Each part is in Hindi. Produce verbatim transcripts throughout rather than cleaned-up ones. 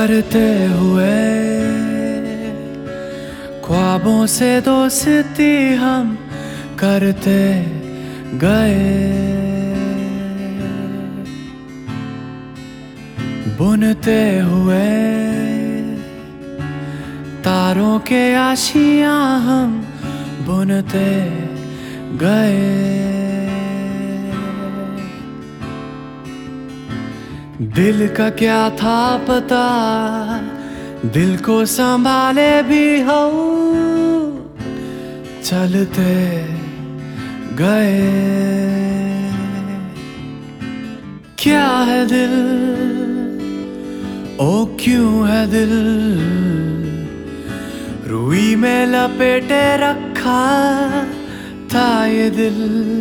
करते हुए ख्वाबों से दोस्ती हम करते गए, बुनते हुए तारों के आशियां हम बुनते गए। दिल का क्या था पता, दिल को संभाले भी हम चलते गए। क्या है दिल, ओ क्यों है दिल, रुई में लपेटे रखा था ये दिल।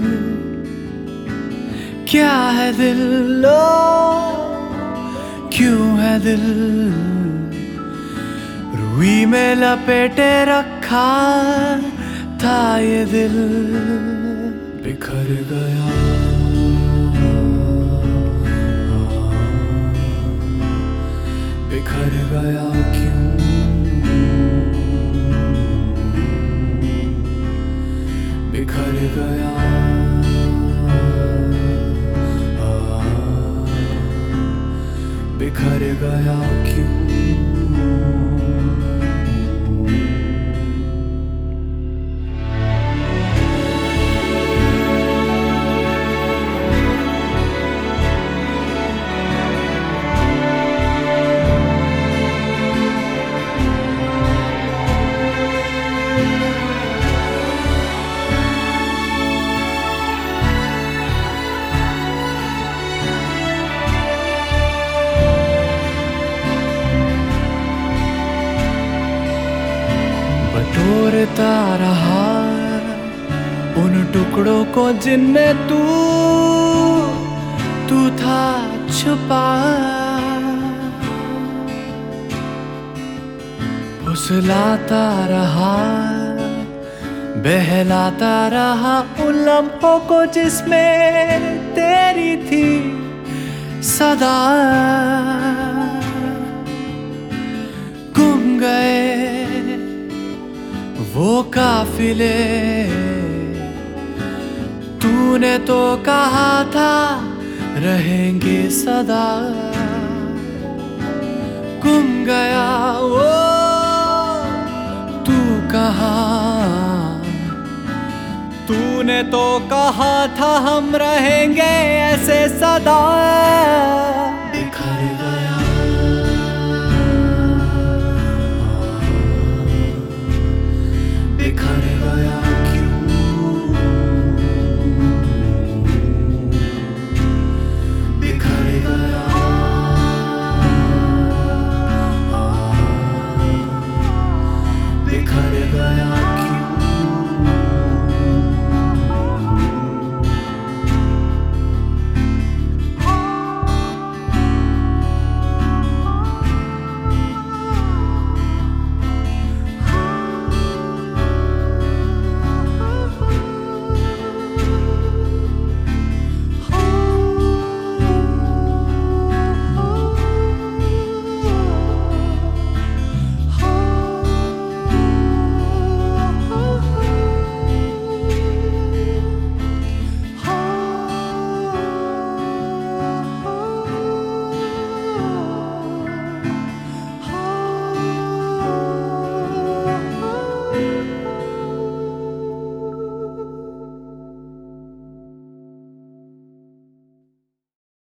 क्या है दिल, ओ क्यों है दिल, रुई में लपेटे रखा था ये दिल। बिखर गया, बिखर गया क्यों, बिखर गया, बिखर गया क्यों। बटोरता रहा उन टुकड़ों को जिनमें तू तू था छुपा, फुसलाता रहा, बहलाता रहा उन लम्हों को जिसमें तेरी थी सदा। गुम गए वो काफिले, तूने तो कहा था रहेंगे सदा। गुम गया वो तू कहाँ, तूने तो कहा था हम रहेंगे ऐसे सदा। बिखर गया, बिखर गया क्यों, बिखर गया, बिखर गया।